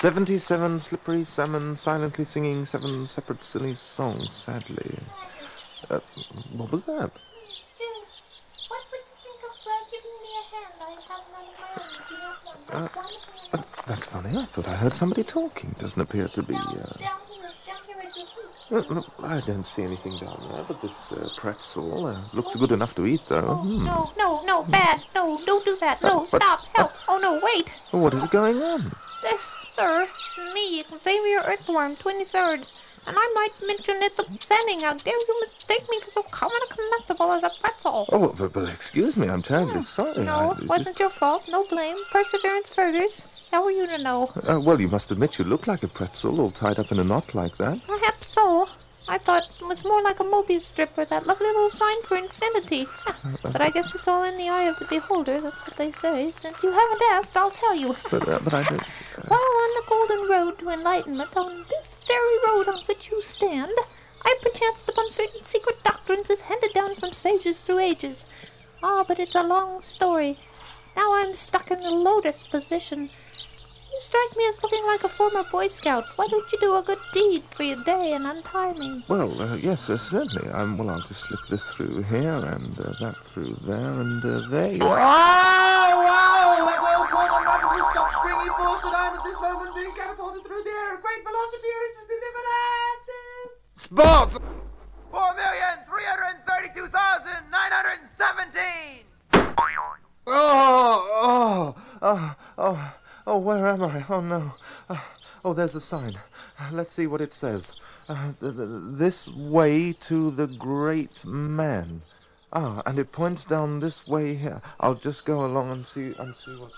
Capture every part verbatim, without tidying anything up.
Seventy-seven slippery salmon silently singing seven separate silly songs, sadly. Uh, what was that? What would you think of uh, giving me a hand? I have none of my own. Do you have one? Uh, One? uh, that's funny. I thought I heard somebody talking. Doesn't appear to be... No, Uh... down here. Down here at your feet. Uh, no, I don't see anything down there, but this uh, pretzel uh, looks good enough to eat, though. Oh, Hmm. no, no, no, bad. No, don't do that. No, Uh, but- stop. Help. Oh, no, wait. What is going on? This, sir, me, Xavier Earthworm, twenty-third. And I might mention at the standing. How dare you mistake me for so common a comestible as a pretzel? Oh, but, but excuse me, I'm terribly sorry. No, I, it wasn't your fault. No blame. Perseverance furthers. How are you to know? Uh, well, you must admit you look like a pretzel, all tied up in a knot like that. Perhaps so. I thought it was more like a Mobius strip or that lovely little sign for infinity. But I guess it's all in the eye of the beholder. That's what they say. Since you haven't asked, I'll tell you. But, uh, but I don't... Uh, While on the golden road to enlightenment, on this very road on which you stand, I perchanced upon certain secret doctrines as handed down from sages through ages. Ah, but it's a long story. Now I'm stuck in the lotus position. You strike me as looking like a former Boy Scout. Why don't you do a good deed for your day and untie me? well, uh, yes, uh, certainly. Um, well, I'll just slip this through here and uh, that through there, and uh, there you are. Wow, wow! That whale's form on rapid with such springy force that I'm at this moment being catapulted through the air at great velocity, or it is delivered at this... Spot! Four million, three hundred thirty-two thousand, nine hundred seventeen! Oh, oh, oh, oh, oh, where am I? Oh, no. Uh, oh, there's a sign. Uh, let's see what it says. Uh, th- th- this way to the great man. Ah, and it points down this way here. I'll just go along and see and see what...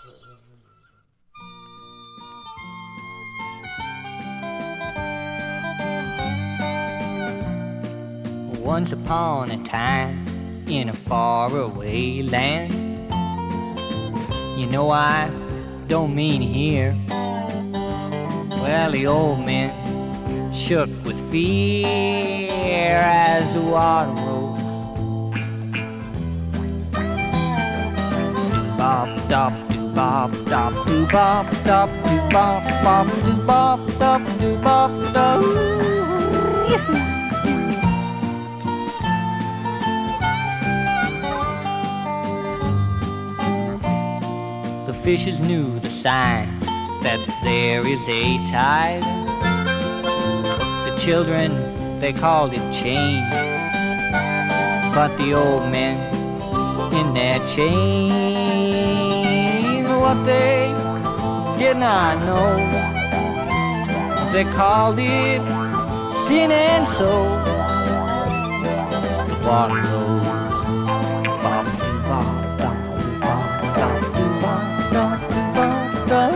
Once upon a time, in a faraway land. You know I don't mean here. Well, the old man shook with fear as the water rose. Bop, dop, do bop, dop, do bop, dop, do bop, bop, do bop, dop, do bop, dop. The fishes knew the sign that there is a tide. The children, they called it change. But the old men in that chain, what they did not know, they called it sin and soul. The water rose. Bop, doo, bop, bop, doo, bop, bop, doo, bop, bop, doo, bop, bop.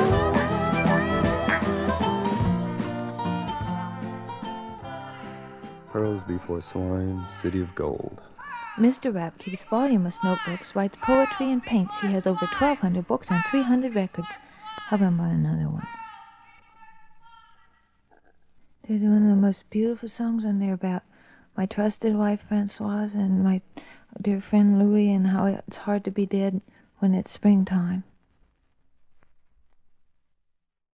Pearls before swine, city of gold. Mister Rapp keeps voluminous notebooks, writes poetry, and paints. He has over twelve hundred books and three hundred records. How about another one? There's one of the most beautiful songs on there about my trusted wife, Francoise, and my dear friend Louis, and how it's hard to be dead when it's springtime.